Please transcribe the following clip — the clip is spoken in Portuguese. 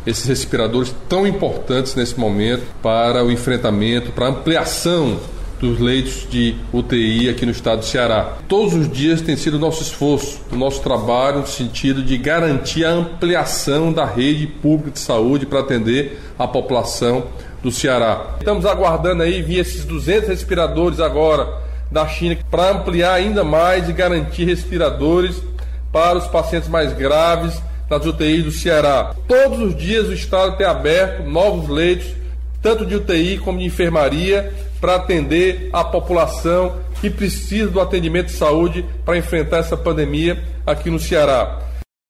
esses respiradores tão importantes nesse momento para o enfrentamento, para a ampliação dos leitos de UTI aqui no estado do Ceará. Todos os dias tem sido o nosso esforço, o nosso trabalho no sentido de garantir a ampliação da rede pública de saúde para atender a população do Ceará. Estamos aguardando aí vir esses 200 respiradores agora da China para ampliar ainda mais e garantir respiradores para os pacientes mais graves nas UTIs do Ceará. Todos os dias o estado tem aberto novos leitos, tanto de UTI como de enfermaria, para atender a população que precisa do atendimento de saúde para enfrentar essa pandemia aqui no Ceará.